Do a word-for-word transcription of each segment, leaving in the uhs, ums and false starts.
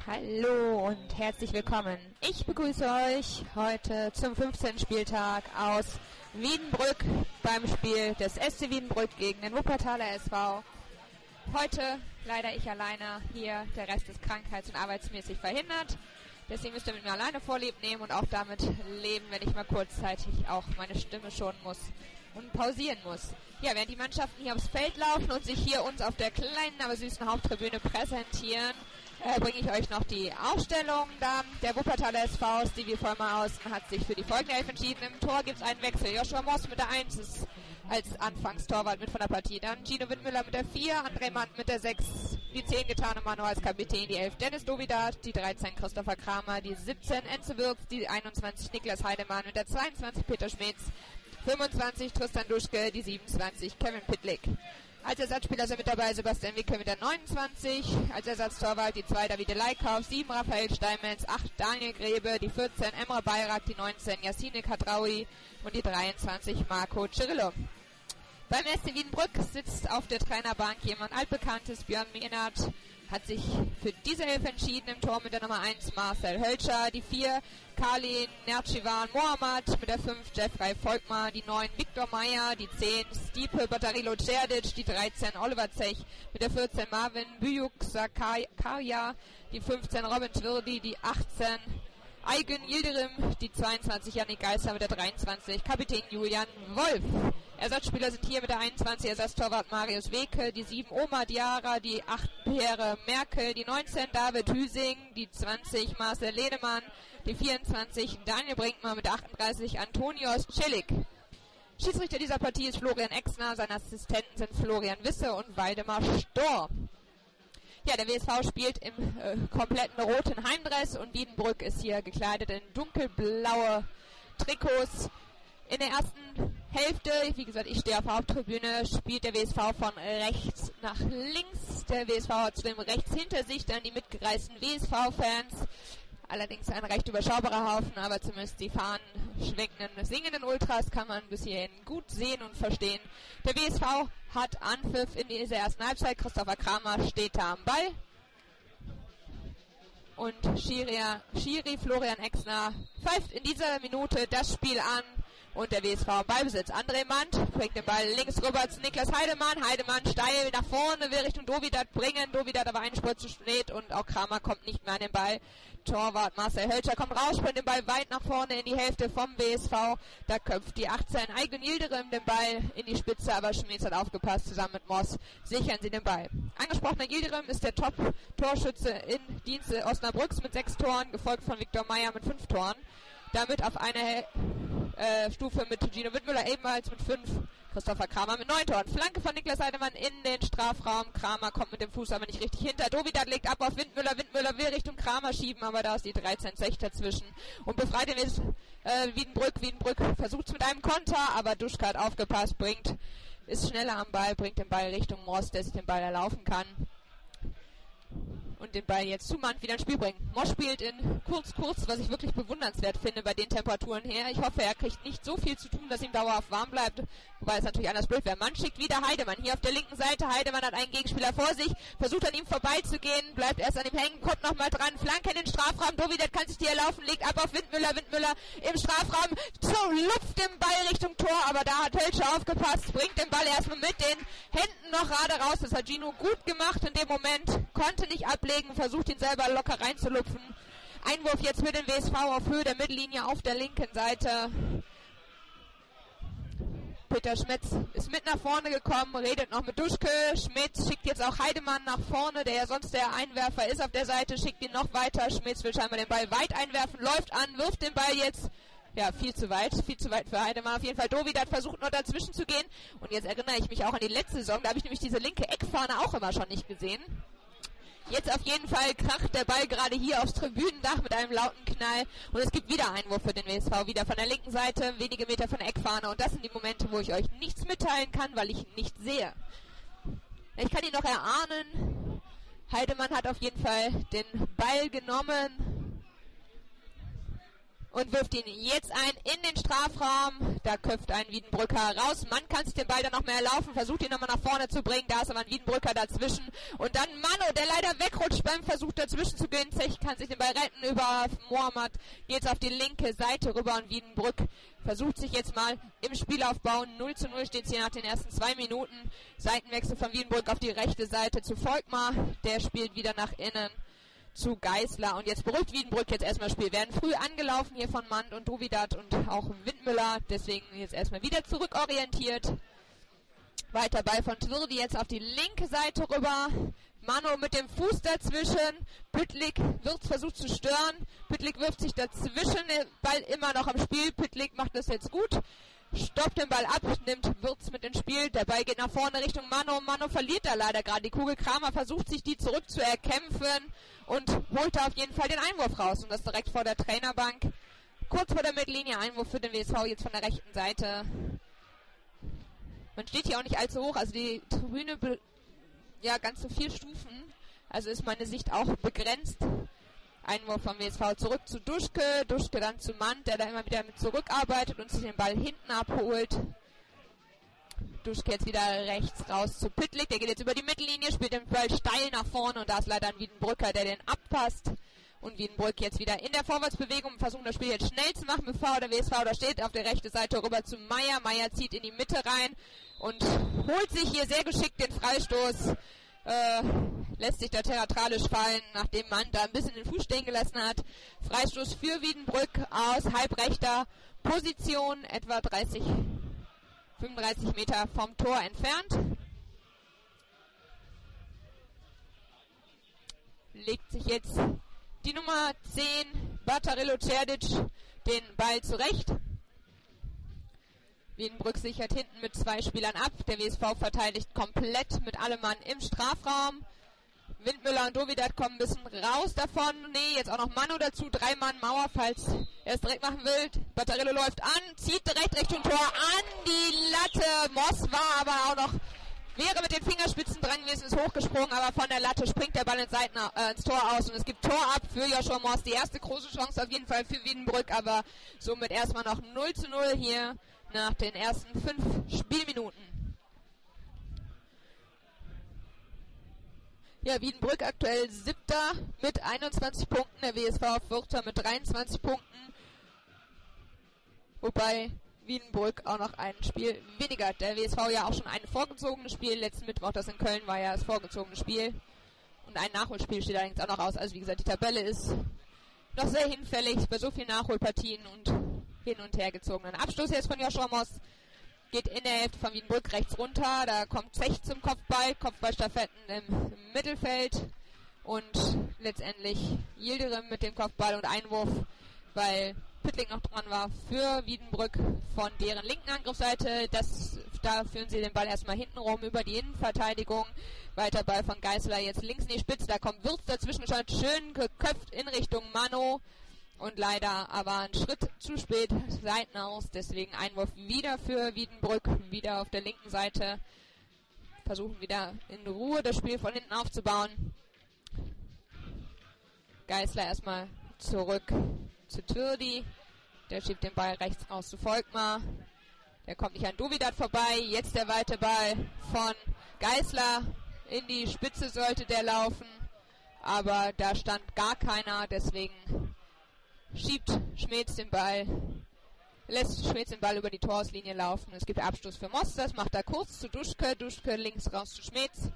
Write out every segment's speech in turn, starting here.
Hallo und herzlich willkommen. Ich begrüße euch heute zum fünfzehnten Spieltag aus Wiedenbrück beim Spiel des S C Wiedenbrück gegen den Wuppertaler S V. Heute leider ich alleine hier, der Rest ist krankheits- und arbeitsmäßig verhindert. Deswegen müsst ihr mit mir alleine Vorlieb nehmen und auch damit leben, wenn ich mal kurzzeitig auch meine Stimme schonen muss und pausieren muss. Ja, während die Mannschaften hier aufs Feld laufen und sich hier uns auf der kleinen, aber süßen Haupttribüne präsentieren, äh, bringe ich euch noch die Aufstellung da. Der Wuppertaler S V, Stevie Vollmer außen, hat sich für die folgende Elf entschieden. Im Tor gibt es einen Wechsel. Joshua Moss mit der eins ist als Anfangstorwart mit von der Partie. Dann Gino Windmüller mit der vier, André Mandt mit der sechs, die zehn getane Manu als Kapitän, die elf Dennis Dovidat, die dreizehn Christopher Kramer, die siebzehn Enze Wirks, die einundzwanzig Niklas Heidemann, mit der zweiundzwanzig Peter Schmitz, fünfundzwanzig Tristan Duschke, die siebenundzwanzig Kevin Pitlick. Als Ersatzspieler sind mit dabei Sebastian Wicke mit der neunundzwanzig, als Ersatztorwart die zwei Davide Leikauf, sieben Raphael Steinmetz, acht Daniel Grebe, die vierzehn Emre Bayrak, die neunzehn Yassine Kadraoui und die dreiundzwanzig Marco Cirillo. Beim S C Wiedenbrück sitzt auf der Trainerbank jemand Altbekanntes, Björn Mehnert, hat sich für diese Elf entschieden. Im Tor mit der Nummer eins Marcel Hölscher, die vier Karlin Nertschivan Mohammad, mit der fünf Jeffrey Volkmar, die neun Viktor Meyer, die zehn Stipe Batarilo Cerdic, die dreizehn Oliver Zech, mit der vierzehn Marvin Büyük Sakarya, die fünfzehn Robin Twirdi, die achtzehn Aygün Yildirim, die zweiundzwanzig Yannick Geisser, mit der dreiundzwanzig Kapitän Julian Wolf. Ersatzspieler sind hier mit der einundzwanzig Ersatztorwart Marius Weke, die sieben Omar Diarra, die acht Pierre Merkel, die neunzehn David Hüsing, die zwanzig Marcel Ledemann, die vierundzwanzig Daniel Brinkmann, mit der achtunddreißig Antonios Celik. Schiedsrichter dieser Partie ist Florian Exner, seine Assistenten sind Florian Wisse und Waldemar Storr. Ja, der W S V spielt im äh, kompletten roten Heimdress und Wiedenbrück ist hier gekleidet in dunkelblaue Trikots. In der ersten Hälfte, wie gesagt, ich stehe auf der Haupttribüne, spielt der W S V von rechts nach links. Der W S V hat zudem rechts hinter sich dann die mitgereisten W S V-Fans. Allerdings ein recht überschaubarer Haufen, aber zumindest die Fahnen schwenkenden, singenden Ultras kann man bis hierhin gut sehen und verstehen. Der W S V hat Anpfiff in dieser ersten Halbzeit. Christopher Kramer steht da am Ball. Und Schiri, Schiri Florian Exner pfeift in dieser Minute das Spiel an. Und der W S V Ballbesitz. André Mandt bringt den Ball links rüber zu Niklas Heidemann. Heidemann steil nach vorne, will Richtung Dovidat bringen. Dovidat aber einen Spurt zu spät und auch Kramer kommt nicht mehr an den Ball. Torwart Marcel Hölscher kommt raus, springt den Ball weit nach vorne in die Hälfte vom W S V. Da köpft die achtzehn Aygün Yildirim den Ball in die Spitze, aber Schmitz hat aufgepasst. Zusammen mit Moss sichern sie den Ball. Angesprochener Yildirim ist der Top-Torschütze in Dienste Osnabrücks mit sechs Toren, gefolgt von Viktor Meyer mit fünf Toren. Damit auf eine äh, Stufe mit Gino Windmüller ebenfalls mit fünf. Christopher Kramer mit neun Toren. Flanke von Niklas Heidemann in den Strafraum. Kramer kommt mit dem Fuß aber nicht richtig hinter. Dovidat legt ab auf Windmüller. Windmüller will Richtung Kramer schieben, aber da ist die dreizehn Sech dazwischen. Und befreit ihn ist äh, Wiedenbrück. Wiedenbrück versucht es mit einem Konter, aber Duschke hat aufgepasst, bringt, ist schneller am Ball, bringt den Ball Richtung Moss, der sich den Ball erlaufen kann. Und den Ball jetzt zu Mann wieder ins Spiel bringen. Moss spielt in kurz, kurz, was ich wirklich bewundernswert finde bei den Temperaturen her. Ich hoffe, er kriegt nicht so viel zu tun, dass ihm dauerhaft warm bleibt. Wobei es natürlich anders blöd wäre. Mann schickt wieder Heidemann. Hier auf der linken Seite. Heidemann hat einen Gegenspieler vor sich. Versucht an ihm vorbeizugehen. Bleibt erst an ihm hängen. Kommt nochmal dran. Flanke in den Strafraum. Dovidat kann sich die erlaufen. Legt ab auf Windmüller. Windmüller im Strafraum. So, lupft den Ball Richtung Tor. Aber da hat Hölscher aufgepasst. Bringt den Ball erstmal mit den Händen noch gerade raus. Das hat Gino gut gemacht in dem Moment. Konnte nicht ablegen. Versucht ihn selber locker reinzulupfen. Einwurf jetzt für den W S V auf Höhe der Mittellinie auf der linken Seite. Peter Schmitz ist mit nach vorne gekommen, redet noch mit Duschke. Schmitz schickt jetzt auch Heidemann nach vorne, der ja sonst der Einwerfer ist auf der Seite, schickt ihn noch weiter. Schmitz will scheinbar den Ball weit einwerfen, läuft an, wirft den Ball jetzt. Ja, viel zu weit, viel zu weit für Heidemann. Auf jeden Fall Dovidat versucht noch dazwischen zu gehen. Und jetzt erinnere ich mich auch an die letzte Saison, da habe ich nämlich diese linke Eckfahne auch immer schon nicht gesehen. Jetzt auf jeden Fall kracht der Ball gerade hier aufs Tribünendach mit einem lauten Knall. Und es gibt wieder Einwurf für den W S V, wieder von der linken Seite, wenige Meter von der Eckfahne. Und das sind die Momente, wo ich euch nichts mitteilen kann, weil ich ihn nicht sehe. Ich kann ihn noch erahnen. Heidemann hat auf jeden Fall den Ball genommen und wirft ihn jetzt ein in den Strafraum. Da köpft ein Wiedenbrücker raus. Man kann sich den Ball dann noch mehr erlaufen, versucht ihn nochmal nach vorne zu bringen. Da ist aber ein Wiedenbrücker dazwischen. Und dann Mano, der leider wegrutscht beim Versuch dazwischen zu gehen. Zech kann sich den Ball retten über Mohamed. Jetzt auf die linke Seite rüber und Wiedenbrück versucht sich jetzt mal im Spielaufbau. null zu null steht es hier nach den ersten zwei Minuten. Seitenwechsel von Wiedenbrück auf die rechte Seite zu Volkmar. Der spielt wieder nach innen zu Geisler. Und jetzt beruhigt Wiedenbrück jetzt erstmal das Spiel. Werden früh angelaufen hier von Mand und Dovidat und auch Windmüller. Deswegen jetzt erstmal wieder zurückorientiert. Weiter Ball von Twirdi jetzt auf die linke Seite rüber. Mano mit dem Fuß dazwischen. Püttlik wird versucht zu stören. Püttlik wirft sich dazwischen. Der Ball immer noch am Spiel. Püttlik macht das jetzt gut. Stoppt den Ball ab, nimmt Wirtz mit ins Spiel. Der Ball geht nach vorne Richtung Mano. Mano verliert da leider gerade die Kugel. Kramer versucht sich die zurück zu erkämpfen und holt da auf jeden Fall den Einwurf raus. Und das direkt vor der Trainerbank. Kurz vor der Mittellinie. Einwurf für den W S V jetzt von der rechten Seite. Man steht hier auch nicht allzu hoch. Also die Tribüne, be- ja, ganz so vier Stufen. Also ist meine Sicht auch begrenzt. Einwurf vom W S V zurück zu Duschke. Duschke dann zu Mand, der da immer wieder mit zurückarbeitet und sich den Ball hinten abholt. Duschke jetzt wieder rechts raus zu Püttlik. Der geht jetzt über die Mittellinie, spielt den Ball steil nach vorne und da ist leider ein Wiedenbrücker, der den abpasst. Und Wiedenbrück jetzt wieder in der Vorwärtsbewegung, versuchen das Spiel jetzt schnell zu machen, bevor der W S V da steht. Auf der rechten Seite rüber zu Meier. Meier zieht in die Mitte rein und holt sich hier sehr geschickt den Freistoß. Äh, lässt sich da theatralisch fallen, nachdem man da ein bisschen den Fuß stehen gelassen hat. Freistoß für Wiedenbrück aus halbrechter Position, etwa dreißig, fünfunddreißig Meter vom Tor entfernt. Legt sich jetzt die Nummer zehn, Batarillo Cerdic, den Ball zurecht. Wiedenbrück sichert hinten mit zwei Spielern ab. Der W S V verteidigt komplett mit allem Mann im Strafraum. Windmüller und Dovidat kommen ein bisschen raus davon. Nee, jetzt auch noch Manu dazu. Drei Mann Mauer, falls er es direkt machen will. Batarillo läuft an, zieht direkt Richtung Tor an die Latte. Moss war aber auch noch, wäre mit den Fingerspitzen dran gewesen, ist hochgesprungen, aber von der Latte springt der Ball ins, Seiten, äh, ins Tor aus und es gibt Tor ab für Joshua Moss. Die erste große Chance auf jeden Fall für Wiedenbrück, aber somit erstmal noch null zu null hier nach den ersten fünf Spielminuten. Ja, Wiedenbrück aktuell siebter mit einundzwanzig Punkten, der W S V vierter mit dreiundzwanzig Punkten, wobei Wiedenbrück auch noch ein Spiel weniger hat. Der W S V ja auch schon ein vorgezogenes Spiel, letzten Mittwoch, das in Köln war ja das vorgezogene Spiel und ein Nachholspiel steht allerdings auch noch aus. Also wie gesagt, die Tabelle ist noch sehr hinfällig bei so vielen Nachholpartien und hin und her gezogenen Abstoß jetzt von Joshua Moss. Geht in der Hälfte von Wiedenbrück rechts runter. Da kommt Zech zum Kopfball. Kopfballstaffetten im, im Mittelfeld. Und letztendlich Yildirim mit dem Kopfball und Einwurf, weil Püttlik noch dran war für Wiedenbrück von deren linken Angriffsseite. Das, da führen sie den Ball erstmal hinten rum über die Innenverteidigung. Weiter Ball von Geisler jetzt links in die Spitze. Da kommt Wirtz dazwischen, schon schön geköpft in Richtung Mano. Und leider aber ein Schritt zu spät, Seiten aus, deswegen Einwurf wieder für Wiedenbrück, wieder auf der linken Seite. Versuchen wieder in Ruhe das Spiel von hinten aufzubauen. Geisler erstmal zurück zu Twirdi. Der schiebt den Ball rechts raus zu Volkmar. Der kommt nicht an Dovidat vorbei. Jetzt der weite Ball von Geisler. In die Spitze sollte der laufen. Aber da stand gar keiner, deswegen schiebt Schmetz den Ball, lässt Schmetz den Ball über die Torauslinie laufen. Es gibt Abstoß für Moss, das macht er kurz zu Duschke. Duschke links raus zu Schmetz.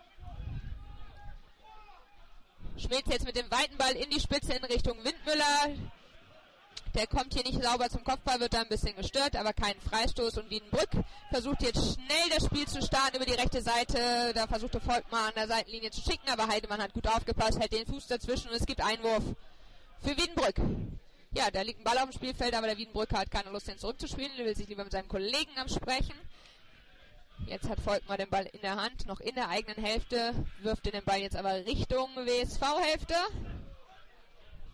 Schmetz jetzt mit dem weiten Ball in die Spitze in Richtung Windmüller. Der kommt hier nicht sauber zum Kopfball, wird da ein bisschen gestört, aber kein Freistoß. Und Wiedenbrück versucht jetzt schnell das Spiel zu starten über die rechte Seite. Da versuchte Volkmar an der Seitenlinie zu schicken, aber Heidemann hat gut aufgepasst, hält den Fuß dazwischen und es gibt Einwurf für Wiedenbrück. Ja, da liegt ein Ball auf dem Spielfeld, aber der Wiedenbrücker hat keine Lust, den zurückzuspielen. Er will sich lieber mit seinem Kollegen am Sprechen. Jetzt hat Volkmar den Ball in der Hand, noch in der eigenen Hälfte. Wirft den Ball jetzt aber Richtung W S V-Hälfte.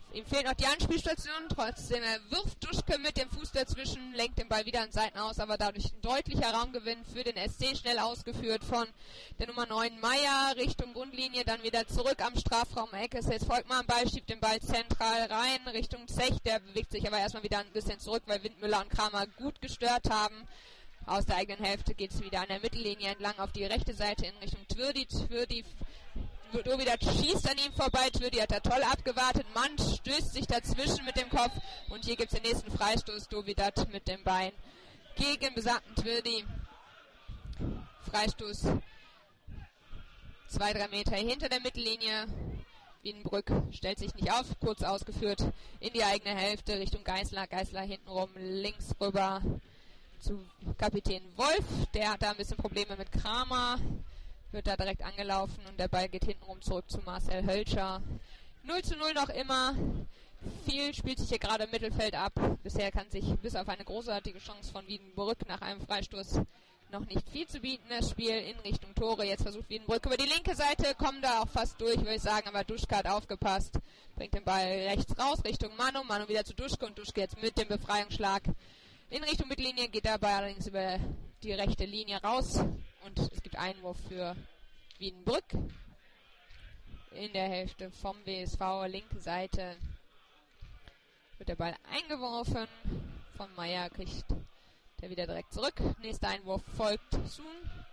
Ihm fehlt noch die Anspielstation, trotzdem er wirft Duschke mit dem Fuß dazwischen, lenkt den Ball wieder an Seiten aus, aber dadurch ein deutlicher Raumgewinn für den S C, schnell ausgeführt von der Nummer neun Meier Richtung Grundlinie, dann wieder zurück am Strafraum Ecke. Ist jetzt Volkmar am Ball, schiebt den Ball zentral rein Richtung Zech, der bewegt sich aber erstmal wieder ein bisschen zurück, weil Windmüller und Kramer gut gestört haben. Aus der eigenen Hälfte geht es wieder an der Mittellinie entlang auf die rechte Seite in Richtung Twürdi. Twürdi Dovidat schießt an ihm vorbei, Twürdi hat da toll abgewartet, Mann stößt sich dazwischen mit dem Kopf und hier gibt es den nächsten Freistoß, Dovidat mit dem Bein gegen besagten Twürdi. Freistoß zwei, drei Meter hinter der Mittellinie. Wiedenbrück stellt sich nicht auf, kurz ausgeführt in die eigene Hälfte Richtung Geißler, Geißler hintenrum links rüber zu Kapitän Wolf, der hat da ein bisschen Probleme mit Kramer. Wird da direkt angelaufen und der Ball geht hintenrum zurück zu Marcel Hölscher. null zu null noch immer. Viel spielt sich hier gerade im Mittelfeld ab. Bisher kann sich bis auf eine großartige Chance von Wiedenbrück nach einem Freistoß noch nicht viel zu bieten. Das Spiel in Richtung Tore. Jetzt versucht Wiedenbrück über die linke Seite. Kommen da auch fast durch, würde ich sagen. Aber Duschke hat aufgepasst. Bringt den Ball rechts raus Richtung Manu. Manu wieder zu Duschke und Duschke jetzt mit dem Befreiungsschlag in Richtung Mittellinie. Geht dabei allerdings über die rechte Linie raus. Und es gibt Einwurf für Wiedenbrück in der Hälfte vom W S V. Linke Seite wird der Ball eingeworfen. Von Meier kriegt der wieder direkt zurück. Nächster Einwurf folgt Sun.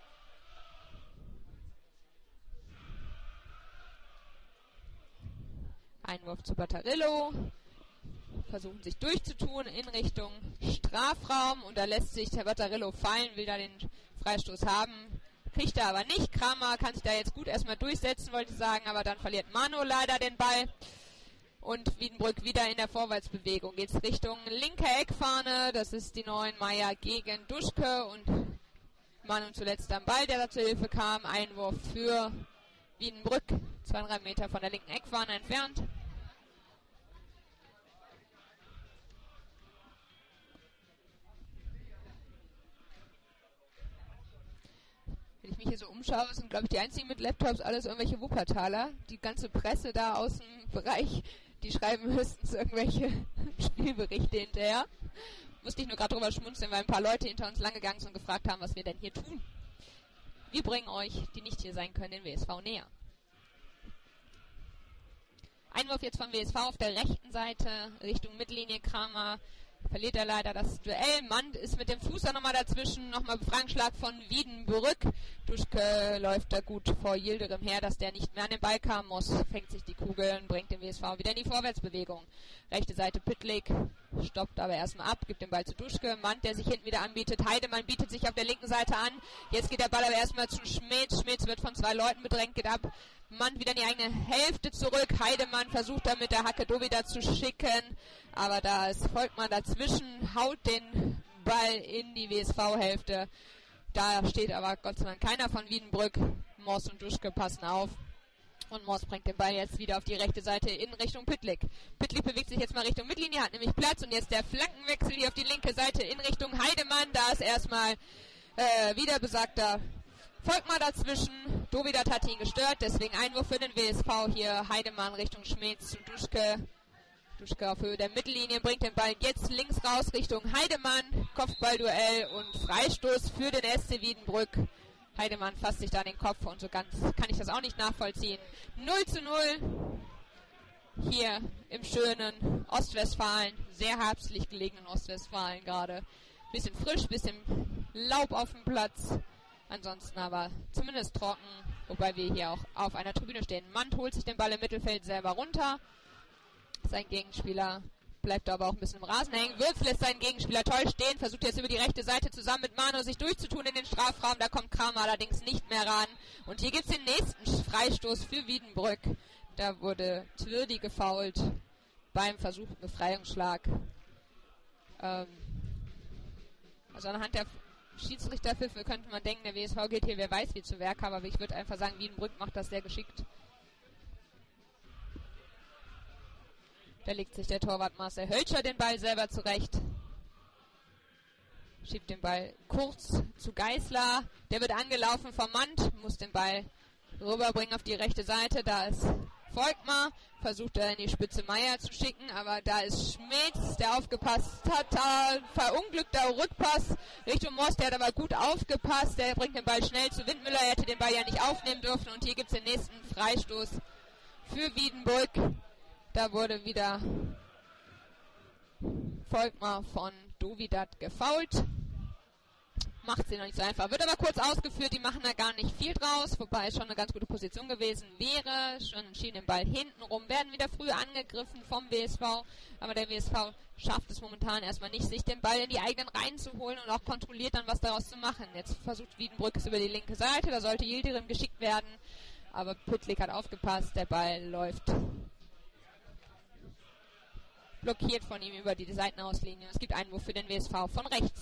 Einwurf zu Batterillo. Versuchen sich durchzutun in Richtung Strafraum. Und da lässt sich der Batterillo fallen, will da den Freistoß haben. Kriegt er aber nicht. Kramer kann sich da jetzt gut erstmal durchsetzen, wollte ich sagen. Aber dann verliert Manu leider den Ball. Und Wiedenbrück wieder in der Vorwärtsbewegung. Geht's Richtung linke Eckfahne. Das ist die neun Meier gegen Duschke. Und Manu zuletzt am Ball, der da zur Hilfe kam. Einwurf für Wiedenbrück. Zwei, drei Meter von der linken Eckfahne entfernt. Wenn ich mich hier so umschaue, sind, glaube ich, die einzigen mit Laptops alles irgendwelche Wuppertaler. Die ganze Presse da aus dem Bereich, die schreiben höchstens irgendwelche Spielberichte hinterher. Musste ich nur gerade drüber schmunzeln, weil ein paar Leute hinter uns lang gegangen sind und gefragt haben, was wir denn hier tun. Wir bringen euch, die nicht hier sein können, den W S V näher. Einwurf jetzt vom W S V auf der rechten Seite Richtung Mittellinie. Kramer verliert er leider das Duell. Mann ist mit dem Fuß da nochmal dazwischen. Nochmal Befreiungsschlag von Wiedenbrück. Duschke läuft da gut vor Yildirim her, dass der nicht mehr an den Ball kam muss. Fängt sich die Kugel und bringt den W S V wieder in die Vorwärtsbewegung. Rechte Seite Pittlik. Stoppt aber erstmal ab. Gibt den Ball zu Duschke. Mann, der sich hinten wieder anbietet. Heidemann bietet sich auf der linken Seite an. Jetzt geht der Ball aber erstmal zu Schmitz. Schmitz wird von zwei Leuten bedrängt. Geht ab. Mann wieder in die eigene Hälfte zurück. Heidemann versucht da mit der Hacke Dovida zu schicken. Aber da ist Volkmann dazwischen, haut den Ball in die W S V-Hälfte. Da steht aber Gott sei Dank keiner von Wiedenbrück. Moss und Duschke passen auf. Und Moss bringt den Ball jetzt wieder auf die rechte Seite in Richtung Pittlik. Pittlik bewegt sich jetzt mal Richtung Mittellinie, hat nämlich Platz. Und jetzt der Flankenwechsel hier auf die linke Seite in Richtung Heidemann. Da ist erstmal äh, wieder besagter Volkmar dazwischen. Dovidat hat ihn gestört, deswegen Einwurf für den W S V hier. Heidemann Richtung Schmitz zu Duschke. Duschke auf Höhe der Mittellinie bringt den Ball jetzt links raus Richtung Heidemann. Kopfballduell und Freistoß für den S C Wiedenbrück. Heidemann fasst sich da den Kopf und so ganz kann ich das auch nicht nachvollziehen. null zu null hier im schönen Ostwestfalen. Sehr herbstlich gelegenen Ostwestfalen gerade. Bisschen frisch, bisschen Laub auf dem Platz. Ansonsten aber zumindest trocken, wobei wir hier auch auf einer Tribüne stehen. Mann holt sich den Ball im Mittelfeld selber runter. Sein Gegenspieler bleibt aber auch ein bisschen im Rasen hängen. Würz lässt seinen Gegenspieler toll stehen, versucht jetzt über die rechte Seite zusammen mit Manu sich durchzutun in den Strafraum. Da kommt Kramer allerdings nicht mehr ran. Und hier gibt es den nächsten Freistoß für Wiedenbrück. Da wurde Twürdi gefoult beim versuchten Befreiungsschlag. Ähm, also anhand der Schiedsrichterpfiffe könnte man denken, der W S V geht hier, wer weiß wie zu Werk, aber ich würde einfach sagen, Wiedenbrück macht das sehr geschickt. Da legt sich der Torwart Marcel Hölscher den Ball selber zurecht. Schiebt den Ball kurz zu Geißler. Der wird angelaufen vom Mand, muss den Ball rüberbringen auf die rechte Seite. Da ist Volkmar. Versucht er in die Spitze Meier zu schicken, aber da ist Schmitz, der aufgepasst hat, da verunglückter Rückpass Richtung Moss, der hat aber gut aufgepasst, der bringt den Ball schnell zu Windmüller, er hätte den Ball ja nicht aufnehmen dürfen und hier gibt es den nächsten Freistoß für Wiedenbrück. Da wurde wieder Volkmar von Dovidat gefoult. Macht sie noch nicht so einfach. Wird aber kurz ausgeführt, die machen da gar nicht viel draus, wobei es schon eine ganz gute Position gewesen wäre. Schon schieben den Ball hinten rum, werden wieder früh angegriffen vom W S V, aber der W S V schafft es momentan erstmal nicht, sich den Ball in die eigenen Reihen zu holen und auch kontrolliert dann was daraus zu machen. Jetzt versucht Wiedenbrück es über die linke Seite, da sollte Yildirim geschickt werden, aber Püttlik hat aufgepasst, der Ball läuft blockiert von ihm über die Seitenauslinie. Es gibt Einwurf für den W S V von rechts.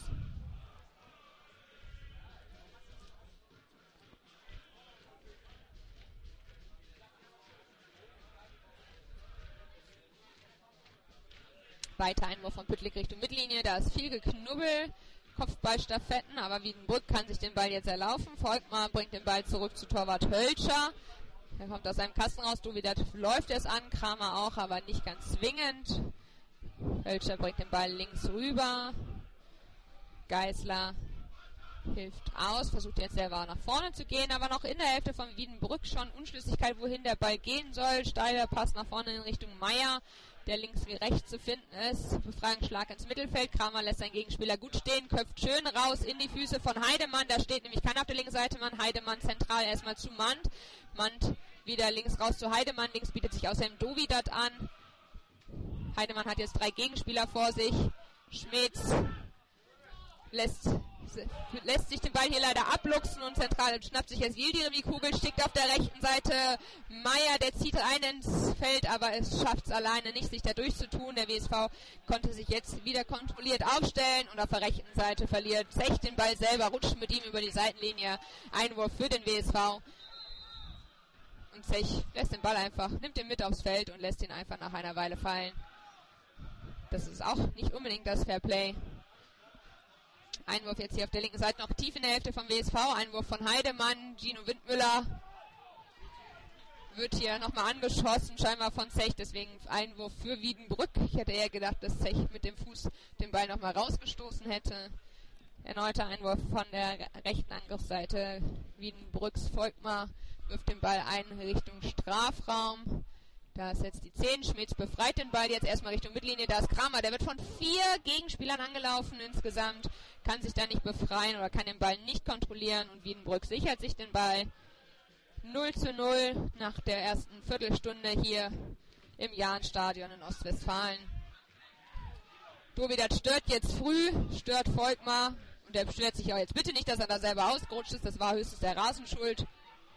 Weiter Einwurf von Püttlik Richtung Mittellinie. Da ist viel Geknubbel. Kopfballstaffetten, aber Wiedenbrück kann sich den Ball jetzt erlaufen. Volkmar bringt den Ball zurück zu Torwart Hölscher. Er kommt aus seinem Kasten raus. Dovidat läuft es an. Kramer auch, aber nicht ganz zwingend. Hölscher bringt den Ball links rüber. Geisler hilft aus, versucht jetzt selber nach vorne zu gehen, aber noch in der Hälfte von Wiedenbrück schon Unschlüssigkeit, wohin der Ball gehen soll. Steiler Pass nach vorne in Richtung Meier, der links wie rechts zu finden ist. Befreiungsschlag ins Mittelfeld. Kramer lässt seinen Gegenspieler gut stehen, köpft schön raus in die Füße von Heidemann. Da steht nämlich keiner auf der linken Seite. Mann. Heidemann zentral erstmal zu Mand. Mand wieder links raus zu Heidemann. Links bietet sich außerdem Dovidat an. Heidemann hat jetzt drei Gegenspieler vor sich. Schmitz lässt, lässt sich den Ball hier leider abluchsen und zentral schnappt sich jetzt Yildirim die Kugel, schickt auf der rechten Seite Meier, der zieht ein ins Feld, aber es schafft es alleine nicht, sich da durchzutun. Der W S V konnte sich jetzt wieder kontrolliert aufstellen und auf der rechten Seite verliert Zech den Ball selber, rutscht mit ihm über die Seitenlinie. Einwurf für den W S V. Und Zech lässt den Ball einfach, nimmt ihn mit aufs Feld und lässt ihn einfach nach einer Weile fallen. Das ist auch nicht unbedingt das Fairplay. Einwurf jetzt hier auf der linken Seite, noch tief in der Hälfte vom W S V. Einwurf von Heidemann. Gino Windmüller wird hier nochmal angeschossen, scheinbar von Zech. Deswegen Einwurf für Wiedenbrück. Ich hätte eher gedacht, dass Zech mit dem Fuß den Ball nochmal rausgestoßen hätte. Erneuter Einwurf von der rechten Angriffsseite. Wiedenbrücks Volkmar wirft den Ball ein Richtung Strafraum. Da ist jetzt die zehn. Schmitz befreit den Ball jetzt erstmal Richtung Mittellinie. Da ist Kramer. Der wird von vier Gegenspielern angelaufen insgesamt. Kann sich da nicht befreien oder kann den Ball nicht kontrollieren. Und Wiedenbrück sichert sich den Ball. null zu null nach der ersten Viertelstunde hier im Jahnstadion in Ostwestfalen. Dovidat stört jetzt früh. Stört Volkmar. Und der beschwert sich auch jetzt bitte nicht, dass er da selber ausgerutscht ist. Das war höchstens der Rasenschuld.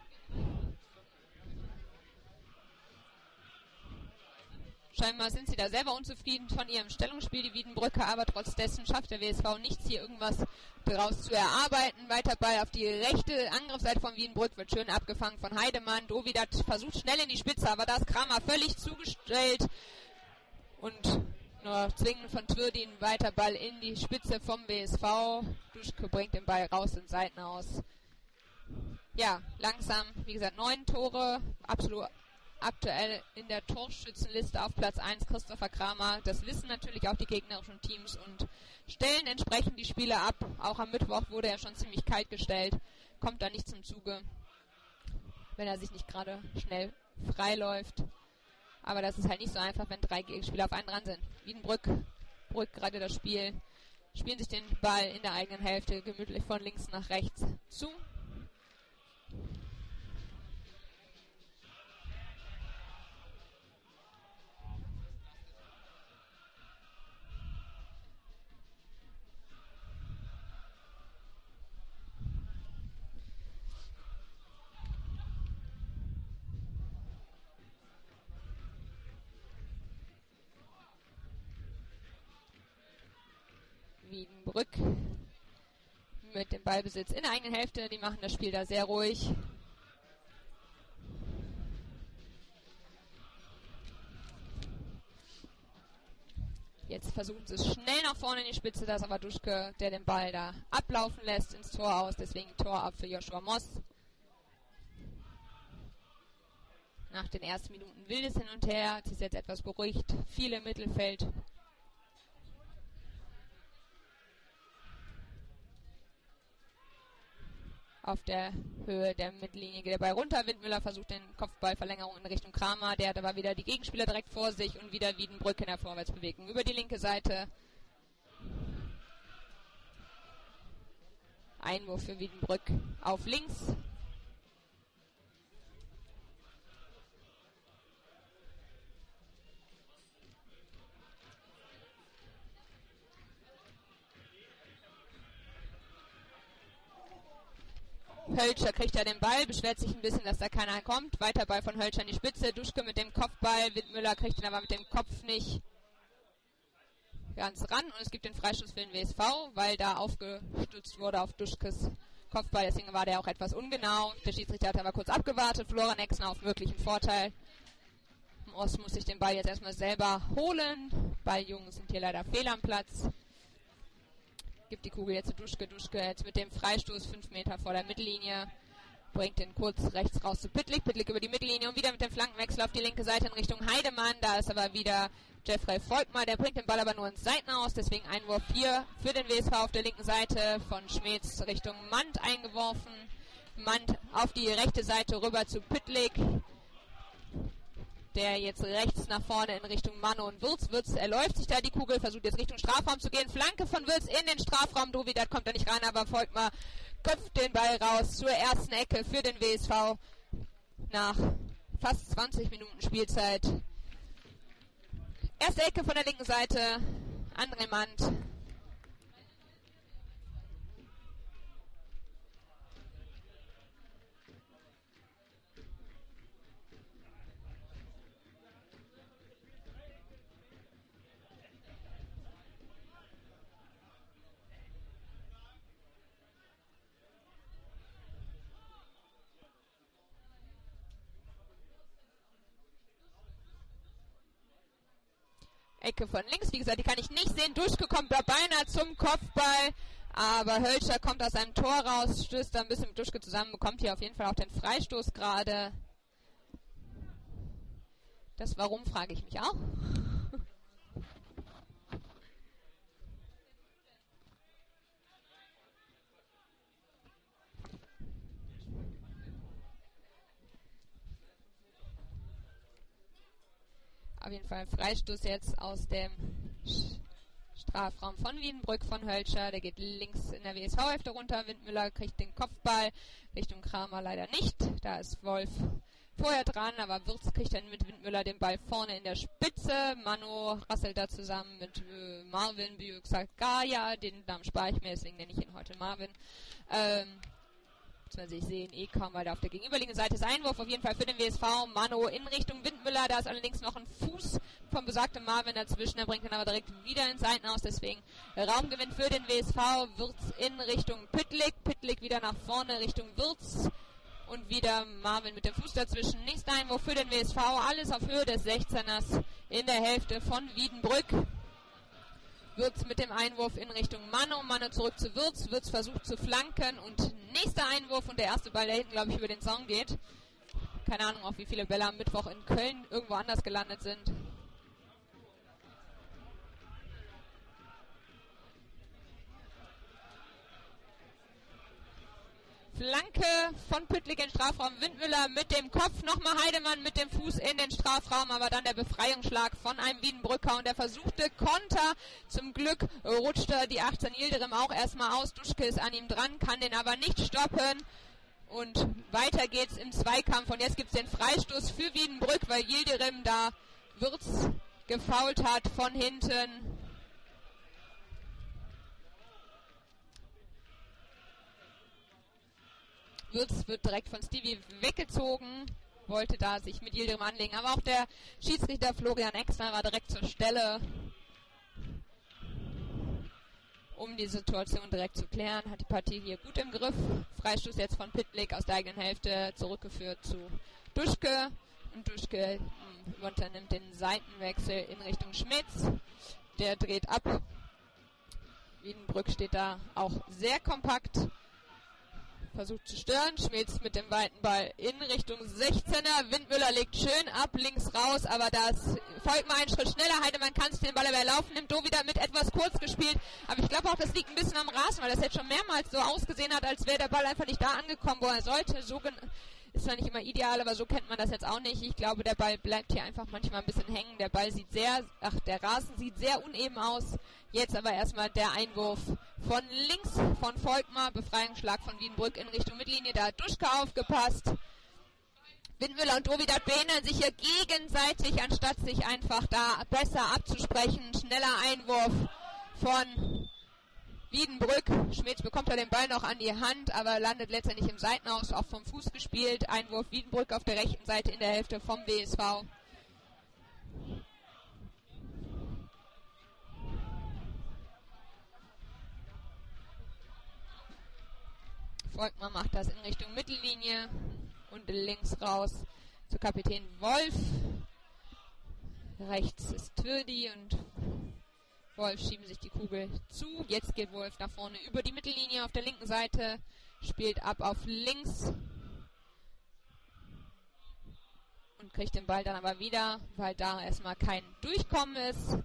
Scheinbar sind sie da selber unzufrieden von ihrem Stellungsspiel, die Wiedenbrücker, aber trotz dessen schafft der W S V nichts, hier irgendwas daraus zu erarbeiten. Weiter Ball auf die rechte Angriffsseite von Wiedenbrück, wird schön abgefangen von Heidemann. Dovidat versucht schnell in die Spitze, aber da ist Kramer völlig zugestellt. Und nur zwingend von Twirdin weiter Ball in die Spitze vom W S V. Duschke bringt den Ball raus ins Seitenaus. Ja, langsam, wie gesagt, neun Tore, absolut aktuell in der Torschützenliste auf Platz eins Christopher Kramer. Das wissen natürlich auch die gegnerischen Teams und stellen entsprechend die Spiele ab. Auch am Mittwoch wurde er schon ziemlich kalt gestellt. Kommt da nicht zum Zuge, wenn er sich nicht gerade schnell freiläuft. Aber das ist halt nicht so einfach, wenn drei Gegenspieler auf einen dran sind. Wiedenbrück brückt gerade das Spiel. Spielen sich den Ball in der eigenen Hälfte gemütlich von links nach rechts zu. Wiedenbrück mit dem Ballbesitz in der eigenen Hälfte. Die machen das Spiel da sehr ruhig. Jetzt versuchen sie es schnell nach vorne in die Spitze. Da ist aber Duschke, der den Ball da ablaufen lässt ins Tor aus. Deswegen Tor ab für Joshua Moss. nach den ersten Minuten wildes Hin und Her. Sie ist jetzt etwas beruhigt. Viel im Mittelfeld. Auf der Höhe der Mittellinie geht der Ball runter. Windmüller versucht den Kopfballverlängerung in Richtung Kramer. Der hat aber wieder die Gegenspieler direkt vor sich und wieder Wiedenbrück in der Vorwärtsbewegung über die linke Seite. Einwurf für Wiedenbrück auf links. Hölscher kriegt ja den Ball, beschwert sich ein bisschen, dass da keiner kommt. Weiter Ball von Hölscher in die Spitze. Duschke mit dem Kopfball. Windmüller kriegt ihn aber mit dem Kopf nicht ganz ran. Und es gibt den Freistoß für den W S V, weil da aufgestützt wurde auf Duschkes Kopfball. Deswegen war der auch etwas ungenau. Der Schiedsrichter hat aber kurz abgewartet. Florian Exner auf möglichen Vorteil. Ost muss sich den Ball jetzt erstmal selber holen. Balljungen sind hier leider fehl am Platz. Gibt die Kugel jetzt zu Duschke. Duschke jetzt mit dem Freistoß fünf Meter vor der Mittellinie. Bringt den kurz rechts raus zu Pittlik. Pittlik über die Mittellinie und wieder mit dem Flankenwechsel auf die linke Seite in Richtung Heidemann. Da ist aber wieder Jeffrey Volkmar. Der bringt den Ball aber nur ins Seitenaus. Deswegen Einwurf hier für den W S V auf der linken Seite. Von Schmetz Richtung Mand eingeworfen. Mand auf die rechte Seite rüber zu Pittlik. Der jetzt rechts nach vorne in Richtung Mano und Würz. Würz erläuft sich da die Kugel, versucht jetzt Richtung Strafraum zu gehen. Flanke von Würz in den Strafraum. Dovidat kommt da nicht rein, aber Volkmar köpft den Ball raus zur ersten Ecke für den W S V nach fast zwanzig Minuten Spielzeit. Erste Ecke von der linken Seite. André Mand. Ecke von links, wie gesagt, die kann ich nicht sehen. Duschke kommt da beinahe zum Kopfball, aber Hölscher kommt aus seinem Tor raus, stößt da ein bisschen mit Duschke zusammen, bekommt hier auf jeden Fall auch den Freistoß gerade. Das Warum, frage ich mich auch. Auf jeden Fall Freistoß jetzt aus dem Strafraum von Wiedenbrück von Hölscher. Der geht links in der W S V-Hälfte runter. Windmüller kriegt den Kopfball. Richtung Kramer leider nicht. Da ist Wolf vorher dran, aber Würz kriegt dann mit Windmüller den Ball vorne in der Spitze. Mano rasselt da zusammen mit äh, Marvin Biuxagaya. Den Namen spare ich mir, deswegen nenne ich ihn heute Marvin. Ähm... Ich sehe ihn eh kaum, weil da auf der gegenüberliegenden Seite ist Einwurf. Auf jeden Fall für den W S V. Mano in Richtung Windmüller. Da ist allerdings noch ein Fuß vom besagten Marvin dazwischen. Er bringt ihn aber direkt wieder ins Seitenaus. Deswegen Raumgewinn für den W S V. Würz in Richtung Pittlik. Pittlik wieder nach vorne Richtung Würz. Und wieder Marvin mit dem Fuß dazwischen. Nächster Einwurf für den W S V. Alles auf Höhe des sechzehners in der Hälfte von Wiedenbrück. Würz mit dem Einwurf in Richtung Mano. Mano zurück zu Würz. Würz versucht zu flanken und nächster Einwurf und der erste Ball, der hinten, glaube ich, über den Zaun geht. Keine Ahnung, auch wie viele Bälle am Mittwoch in Köln irgendwo anders gelandet sind. Flanke von Püttlik in Strafraum. Windmüller mit dem Kopf. Nochmal Heidemann mit dem Fuß in den Strafraum. Aber dann der Befreiungsschlag von einem Wiedenbrücker. Und der versuchte Konter. Zum Glück rutschte die achtzehn Yildirim auch erstmal aus. Duschke ist an ihm dran, kann den aber nicht stoppen. Und weiter geht's im Zweikampf. Und jetzt gibt's den Freistoß für Wiedenbrück, weil Yildirim da Würz gefoult hat von hinten. Würz wird direkt von Stevie weggezogen, wollte da sich mit Yildirim anlegen, aber auch der Schiedsrichter Florian Exner war direkt zur Stelle, um die Situation direkt zu klären, hat die Partie hier gut im Griff. Freistoß jetzt von Pittlik aus der eigenen Hälfte, zurückgeführt zu Duschke und Duschke mh, unternimmt den Seitenwechsel in Richtung Schmitz, der dreht ab. Wiedenbrück steht da auch sehr kompakt. versucht zu stören. Schmelz mit dem weiten Ball in Richtung sechzehner. Windmüller legt schön ab, links raus, aber das folgt mal einen Schritt schneller. Heidemann kann sich den Ball aber laufen, nimmt Do wieder mit, etwas kurz gespielt. Aber ich glaube auch, das liegt ein bisschen am Rasen, weil das jetzt schon mehrmals so ausgesehen hat, als wäre der Ball einfach nicht da angekommen, wo er sollte. So ist zwar nicht immer ideal, aber so kennt man das jetzt auch nicht. Ich glaube, der Ball bleibt hier einfach manchmal ein bisschen hängen. Der Ball sieht sehr, ach, der Rasen sieht sehr uneben aus. Jetzt aber erstmal der Einwurf von links von Volkmar. Befreiungsschlag von Wiedenbrück in Richtung Mittellinie. Da hat Duschke aufgepasst. Windmüller und Dovidat behindern sich hier gegenseitig, anstatt sich einfach da besser abzusprechen. Schneller Einwurf von Wiedenbrück. Schmitz bekommt er den Ball noch an die Hand, aber landet letztendlich im Seitenhaus, auch vom Fuß gespielt. Einwurf Wiedenbrück auf der rechten Seite in der Hälfte vom W S V. Volkmar macht das in Richtung Mittellinie und links raus zu Kapitän Wolf. Rechts ist Twirdi und Wolf schieben sich die Kugel zu. Jetzt geht Wolf nach vorne über die Mittellinie auf der linken Seite. Spielt ab auf links. Und kriegt den Ball dann aber wieder, weil da erstmal kein Durchkommen ist.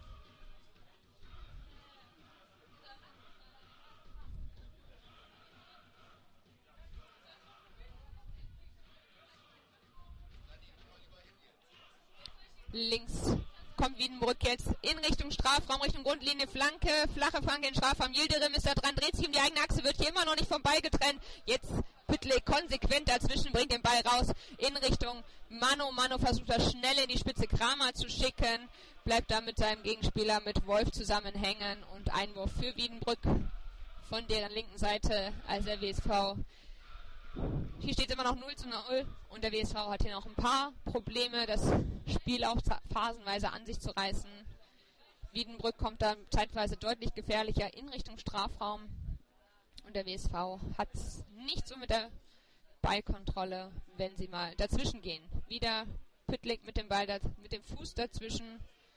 Links kommt Wiedenbrück jetzt in Richtung Strafraum, Richtung Grundlinie, Flanke, flache Flanke in Strafraum. Yildirim ist da dran, dreht sich um die eigene Achse, wird hier immer noch nicht vom Ball getrennt. Jetzt Püttle konsequent dazwischen, bringt den Ball raus in Richtung Mano. Mano versucht das schnell in die Spitze Kramer zu schicken, bleibt da mit seinem Gegenspieler mit Wolf zusammenhängen und Einwurf für Wiedenbrück von deren linken Seite, als der W S V. Hier steht immer noch null zu null und der W S V hat hier noch ein paar Probleme, das Spiel auch phasenweise an sich zu reißen. Wiedenbrück kommt da zeitweise deutlich gefährlicher in Richtung Strafraum und der W S V hat es nicht so mit der Ballkontrolle, wenn sie mal dazwischen gehen. Wieder Püttlik mit dem Ball, mit dem Fuß dazwischen.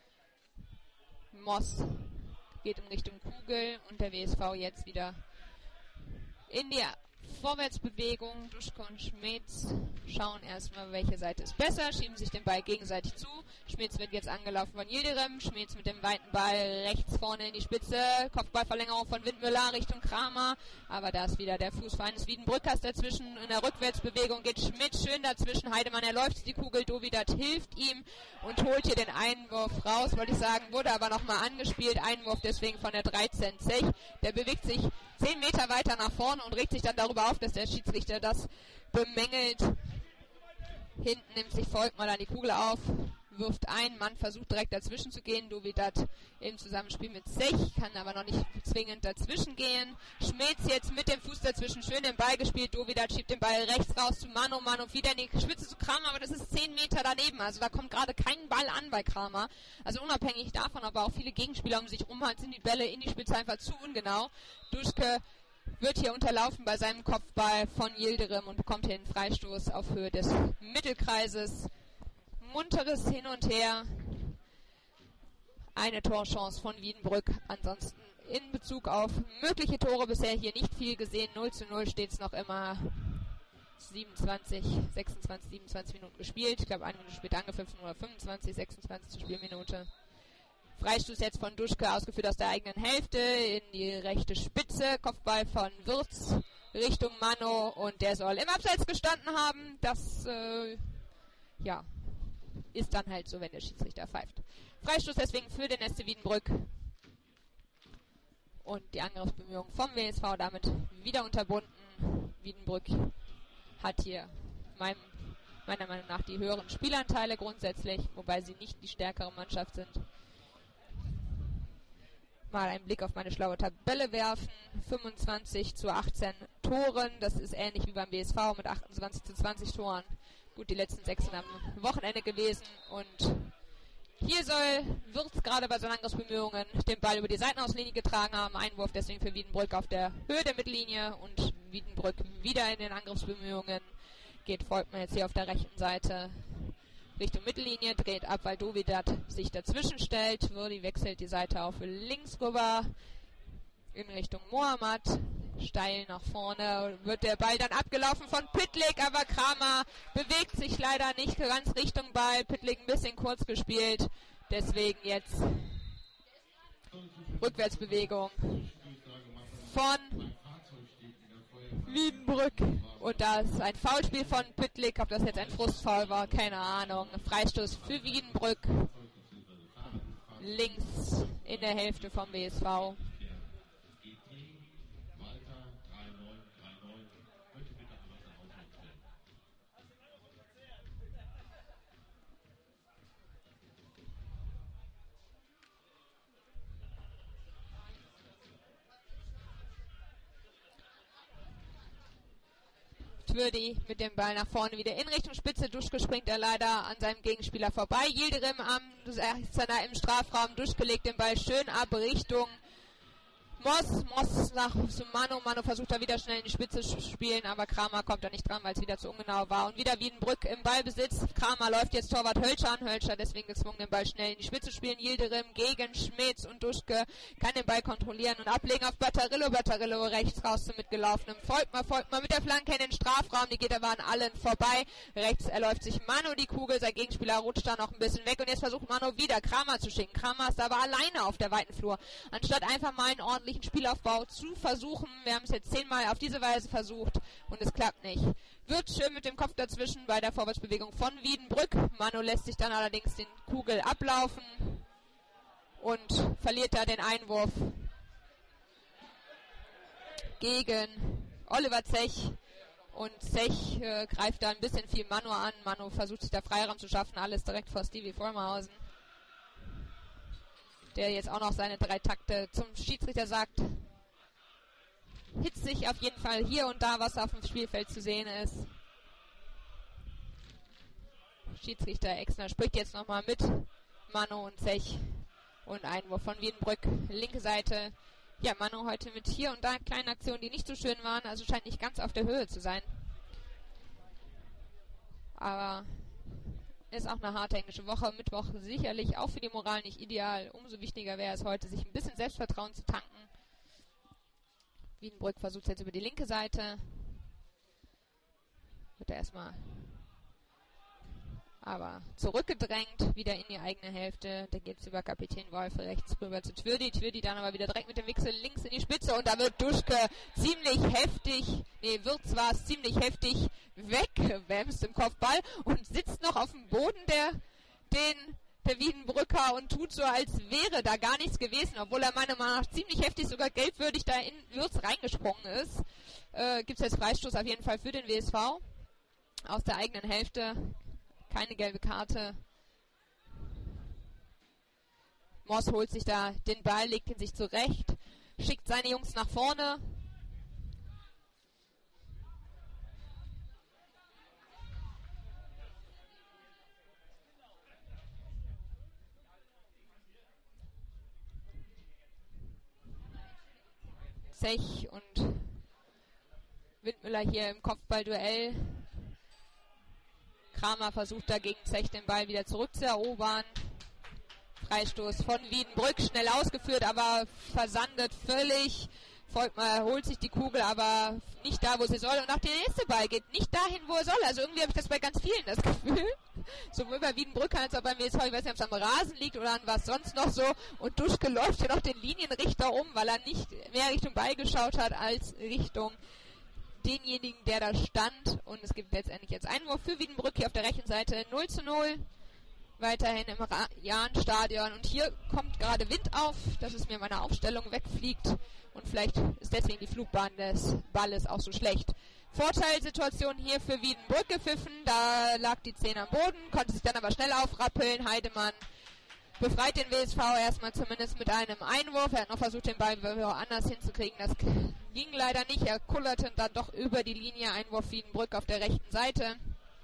Moss geht in Richtung Kugel und der W S V jetzt wieder in die Vorwärtsbewegung. Duschke und Schmitz schauen erstmal, welche Seite ist besser, schieben sich den Ball gegenseitig zu. Schmitz wird jetzt angelaufen von Yildirim. Schmitz mit dem weiten Ball rechts vorne in die Spitze. Kopfballverlängerung von Windmüller Richtung Kramer. Aber da ist wieder der Fuß eines Wiedenbrückers dazwischen. In der Rückwärtsbewegung geht Schmitz schön dazwischen. Heidemann erläuft die Kugel. Dovidat hilft ihm und holt hier den Einwurf raus. Wollte ich sagen, wurde aber nochmal angespielt. Einwurf deswegen von der dreizehn Zech. Der bewegt sich zehn Meter weiter nach vorne und regt sich dann darüber auf, dass der Schiedsrichter das bemängelt. Hinten nimmt sich Volkmar dann die Kugel auf, wirft ein, Mann versucht direkt dazwischen zu gehen. Dovidat im Zusammenspiel mit Zech, kann aber noch nicht zwingend dazwischen gehen. Schmitz jetzt mit dem Fuß dazwischen, schön den Ball gespielt. Dovidat schiebt den Ball rechts raus zu Mano. Mano wieder in die Spitze zu Kramer, aber das ist zehn Meter daneben. Also da kommt gerade kein Ball an bei Kramer. Also unabhängig davon, aber auch viele Gegenspieler um sich rum, halt sind die Bälle in die Spitze einfach zu ungenau. Duschke wird hier unterlaufen bei seinem Kopfball von Yildirim und bekommt hier einen Freistoß auf Höhe des Mittelkreises. Munteres Hin und Her. Eine Torchance von Wiedenbrück. Ansonsten in Bezug auf mögliche Tore bisher hier nicht viel gesehen. null zu null steht es noch immer. siebenundzwanzig, sechsundzwanzig, siebenundzwanzig Minuten gespielt. Ich glaube, eine Minute später angepfiffen oder fünfundzwanzig, sechsundzwanzig Spielminute. Freistoß jetzt von Duschke, ausgeführt aus der eigenen Hälfte in die rechte Spitze. Kopfball von Wirtz Richtung Mano und der soll im Abseits gestanden haben. Das, äh, ja, ist dann halt so, wenn der Schiedsrichter pfeift. Freistoß deswegen für den S C Wiedenbrück. Und die Angriffsbemühungen vom W S V damit wieder unterbunden. Wiedenbrück hat hier meinem, meiner Meinung nach die höheren Spielanteile grundsätzlich, wobei sie nicht die stärkere Mannschaft sind. Mal einen Blick auf meine schlaue Tabelle werfen. fünfundzwanzig zu achtzehn Toren. Das ist ähnlich wie beim W S V mit achtundzwanzig zu zwanzig Toren. Gut, die letzten sechs sind am Wochenende gewesen. Und hier soll Wirtz gerade bei seinen Angriffsbemühungen den Ball über die Seitenauslinie getragen haben. Einwurf deswegen für Wiedenbrück auf der Höhe der Mittellinie. Und Wiedenbrück wieder in den Angriffsbemühungen. Geht Volkmar jetzt hier auf der rechten Seite Richtung Mittellinie, dreht ab, weil Dovidat sich dazwischen stellt. Würdi wechselt die Seite auf links rüber in Richtung Mohammad. Steil nach vorne wird der Ball dann abgelaufen von Pitlick, aber Kramer bewegt sich leider nicht ganz Richtung Ball. Pitlick ein bisschen kurz gespielt, deswegen jetzt Rückwärtsbewegung von Wiedenbrück. Und das ist ein Foulspiel von Pitlick. Ob das jetzt ein Frustfoul war, keine Ahnung. Freistoß für Wiedenbrück. Links in der Hälfte vom W S V. Twürdi mit dem Ball nach vorne wieder in Richtung Spitze. Duschke springt er leider an seinem Gegenspieler vorbei. Yildirim am Sechzehner im Strafraum. Duschke legt den Ball schön ab Richtung Moss. Moss nach zu Manu. Manu versucht da wieder schnell in die Spitze zu spielen, aber Kramer kommt da nicht dran, weil es wieder zu ungenau war. Und wieder Wiedenbrück im Ballbesitz. Kramer läuft jetzt Torwart Hölscher an. Hölscher deswegen gezwungen, den Ball schnell in die Spitze zu spielen. Yildirim gegen Schmitz und Duschke kann den Ball kontrollieren und ablegen auf Batterillo. Batterillo rechts raus zum mitgelaufenen Volkmar. Volkmar mit der Flanke in den Strafraum. Die geht aber an allen vorbei. Rechts erläuft sich Manu die Kugel. Sein Gegenspieler rutscht da noch ein bisschen weg und jetzt versucht Manu wieder Kramer zu schicken. Kramer ist aber alleine auf der weiten Flur. Anstatt einfach mal einen ordentlichen Spielaufbau zu versuchen. Wir haben es jetzt zehnmal auf diese Weise versucht und es klappt nicht. Wird schön mit dem Kopf dazwischen bei der Vorwärtsbewegung von Wiedenbrück. Manu lässt sich dann allerdings den Kugel ablaufen und verliert da den Einwurf gegen Oliver Zech. Und Zech äh, greift da ein bisschen viel Manu an. Manu versucht sich da Freiraum zu schaffen. Alles direkt vor Stevie Vollmerhausen, der jetzt auch noch seine drei Takte zum Schiedsrichter sagt. Hitzig auf jeden Fall hier und da, was auf dem Spielfeld zu sehen ist. Schiedsrichter Exner spricht jetzt nochmal mit Manu und Zech. Und Einwurf von Wiedenbrück, linke Seite. Ja, Manu heute mit hier und da kleinen Aktionen, die nicht so schön waren. Also scheint nicht ganz auf der Höhe zu sein. Aber ist auch eine harte englische Woche. Mittwoch sicherlich auch für die Moral nicht ideal. Umso wichtiger wäre es heute, sich ein bisschen Selbstvertrauen zu tanken. Wiedenbrück versucht es jetzt über die linke Seite. Wird er erstmal aber zurückgedrängt, wieder in die eigene Hälfte. Da geht es über Kapitän Wolf rechts rüber zu Twürdi. Twürdi dann aber wieder direkt mit dem Wechsel links in die Spitze und da wird Duschke ziemlich heftig, nee, wird zwar ziemlich heftig weggewämst im Kopfball und sitzt noch auf dem Boden der, den, der Wiedenbrücker und tut so, als wäre da gar nichts gewesen, obwohl er meiner Meinung nach ziemlich heftig, sogar gelbwürdig da in Würz reingesprungen ist. Äh, gibt es jetzt Freistoß auf jeden Fall für den W S V aus der eigenen Hälfte. Keine gelbe Karte. Moss holt sich da den Ball, legt ihn sich zurecht, schickt seine Jungs nach vorne. Zech und Windmüller hier im Kopfballduell. Kramer versucht dagegen Zech den Ball wieder zurückzuerobern. Freistoß von Wiedenbrück, schnell ausgeführt, aber versandet völlig. Volkmar holt sich die Kugel, aber nicht da, wo sie soll. Und auch der nächste Ball geht nicht dahin, wo er soll. Also irgendwie habe ich das bei ganz vielen, das Gefühl. Sowohl bei Wiedenbrück als auch beim W S V. Ich weiß nicht, ob es am Rasen liegt oder an was sonst noch so. Und Duschke läuft hier noch den Linienrichter um, weil er nicht mehr Richtung Ball geschaut hat, als Richtung denjenigen, der da stand. Und es gibt letztendlich jetzt Einwurf für Wiedenbrück hier auf der rechten Seite. null zu null. Weiterhin im Jahn-Stadion. Und hier kommt gerade Wind auf, dass es mir meine Aufstellung wegfliegt. Und vielleicht ist deswegen die Flugbahn des Balles auch so schlecht. Vorteilsituation hier für Wiedenbrück gepfiffen. Da lag die zehn am Boden, konnte sich dann aber schnell aufrappeln. Heidemann befreit den W S V erstmal zumindest mit einem Einwurf. Er hat noch versucht, den Ball woanders hinzukriegen. Das ging leider nicht. Er kullerte dann doch über die Linie. Einwurf Wiedenbrück auf der rechten Seite.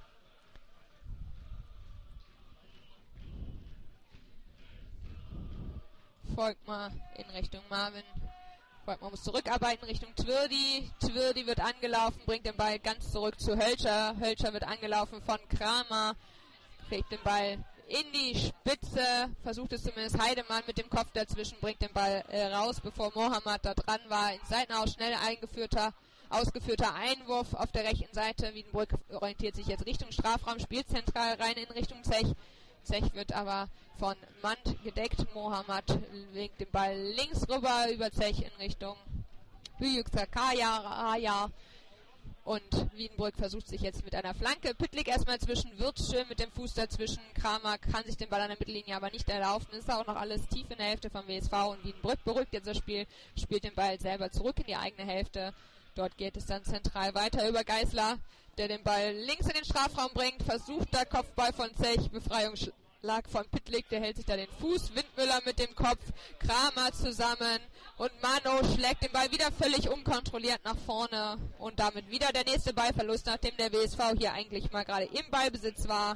Volkmar in Richtung Marvin. Volkmar muss zurückarbeiten Richtung Twürdi. Twürdi wird angelaufen, bringt den Ball ganz zurück zu Hölscher. Hölscher wird angelaufen von Kramer. Kriegt den Ball in die Spitze, versucht es zumindest Heidemann mit dem Kopf dazwischen, bringt den Ball äh, raus, bevor Mohammed da dran war. Ins Seitenhaus schnell eingeführter, ausgeführter Einwurf auf der rechten Seite. Wiedenbrück orientiert sich jetzt Richtung Strafraum, spielt zentral rein in Richtung Zech. Zech wird aber von Mand gedeckt. Mohammed legt den Ball links rüber über Zech in Richtung Büyükçakaya. Und Wiedenbrück versucht sich jetzt mit einer Flanke. Pittlik erstmal zwischen, wird schön mit dem Fuß dazwischen. Kramer kann sich den Ball an der Mittellinie aber nicht erlaufen. Ist auch noch alles tief in der Hälfte vom W S V. Und Wiedenbrück beruhigt jetzt das Spiel, spielt den Ball selber zurück in die eigene Hälfte. Dort geht es dann zentral weiter über Geißler, der den Ball links in den Strafraum bringt. Versucht der Kopfball von Zech. Befreiungsschlag von Pittlik, der hält sich da den Fuß. Windmüller mit dem Kopf. Kramer zusammen. Und Mano schlägt den Ball wieder völlig unkontrolliert nach vorne. Und damit wieder der nächste Ballverlust, nachdem der W S V hier eigentlich mal gerade im Ballbesitz war.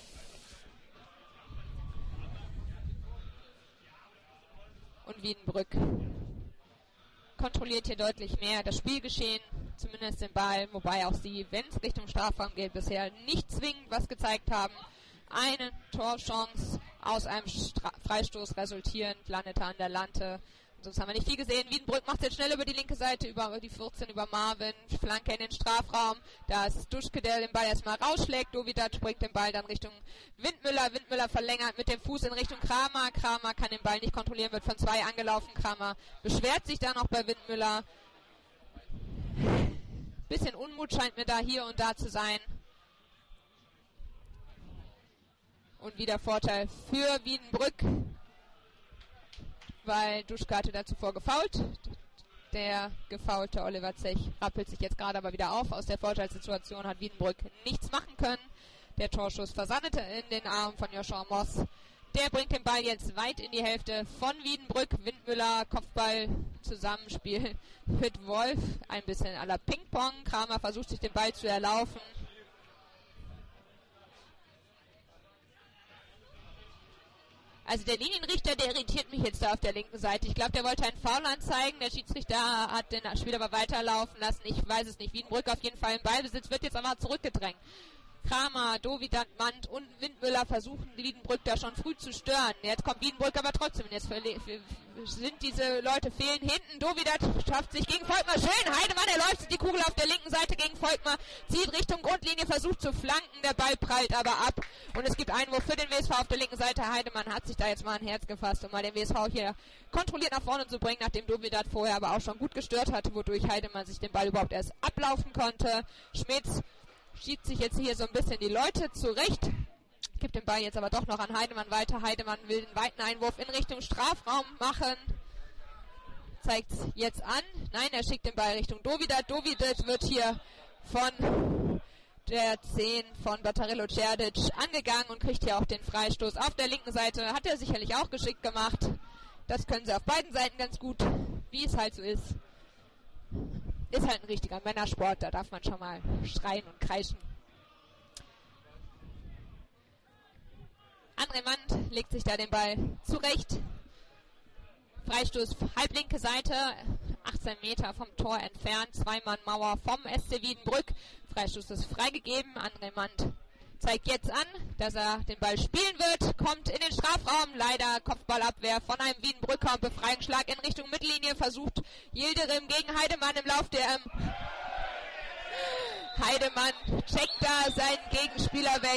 Und Wiedenbrück kontrolliert hier deutlich mehr das Spielgeschehen, zumindest den Ball, wobei auch sie, wenn es Richtung Strafraum geht, bisher nicht zwingend was gezeigt haben. Eine Torchance aus einem Stra- Freistoß resultierend landete an der Latte. Sonst haben wir nicht viel gesehen. Wiedenbrück macht jetzt schnell über die linke Seite, über die vierzehn, über Marvin. Flanke in den Strafraum. Da ist Duschke, der den Ball erstmal rausschlägt. Dovidat bringt den Ball dann Richtung Windmüller. Windmüller verlängert mit dem Fuß in Richtung Kramer. Kramer kann den Ball nicht kontrollieren, wird von zwei angelaufen. Kramer beschwert sich da noch bei Windmüller. Bisschen Unmut scheint mir da hier und da zu sein. Und wieder Vorteil für Wiedenbrück, weil Duschke hatte da zuvor gefoult. Der gefoulte Oliver Zech rappelt sich jetzt gerade aber wieder auf. Aus der Vorteilssituation hat Wiedenbrück nichts machen können. Der Torschuss versandete in den Arm von Joshua Moss. Der bringt den Ball jetzt weit in die Hälfte von Wiedenbrück. Windmüller, Kopfball, Zusammenspiel mit Wolf. Ein bisschen à la Ping-Pong. Kramer versucht sich den Ball zu erlaufen. Also der Linienrichter, der irritiert mich jetzt da auf der linken Seite. Ich glaube, der wollte einen Foul anzeigen. Der Schiedsrichter hat den Spieler aber weiterlaufen lassen. Ich weiß es nicht. Wiedenbrück auf jeden Fall im Ballbesitz, wird jetzt aber zurückgedrängt. Kramer, Dovidat, Mand und Windmüller versuchen Wiedenbrück da schon früh zu stören. Jetzt kommt Wiedenbrück aber trotzdem. Jetzt sind diese Leute fehlen hinten. Dovidat schafft sich gegen Volkmar. Schön, Heidemann, er läuft die Kugel auf der linken Seite gegen Volkmar. Zieht Richtung Grundlinie, versucht zu flanken. Der Ball prallt aber ab. Und es gibt Einwurf für den W S V auf der linken Seite. Heidemann hat sich da jetzt mal ein Herz gefasst, um mal den W S V hier kontrolliert nach vorne zu bringen, nachdem Dovidat vorher aber auch schon gut gestört hatte, wodurch Heidemann sich den Ball überhaupt erst ablaufen konnte. Schmitz schiebt sich jetzt hier so ein bisschen die Leute zurecht. Gibt den Ball jetzt aber doch noch an Heidemann weiter. Heidemann will den weiten Einwurf in Richtung Strafraum machen. Zeigt es jetzt an. Nein, er schickt den Ball Richtung Dovidat. Dovidat wird hier von der zehn von Batarello Cerdic angegangen und kriegt hier auch den Freistoß auf der linken Seite. Hat er sicherlich auch geschickt gemacht. Das können sie auf beiden Seiten ganz gut, wie es halt so ist. Ist halt ein richtiger Männersport, da darf man schon mal schreien und kreischen. André Mand legt sich da den Ball zurecht. Freistoß, halblinke Seite, achtzehn Meter vom Tor entfernt. Zwei-Mann-Mauer vom S C Wiedenbrück. Freistoß ist freigegeben. André Mand zeigt jetzt an, dass er den Ball spielen wird. Kommt in den Strafraum. Leider Kopfballabwehr von einem Wiedenbrücker und Befreiungsschlag in Richtung Mittellinie. Versucht Yildirim gegen Heidemann im Lauf der... Ähm Heidemann checkt da seinen Gegenspieler weg.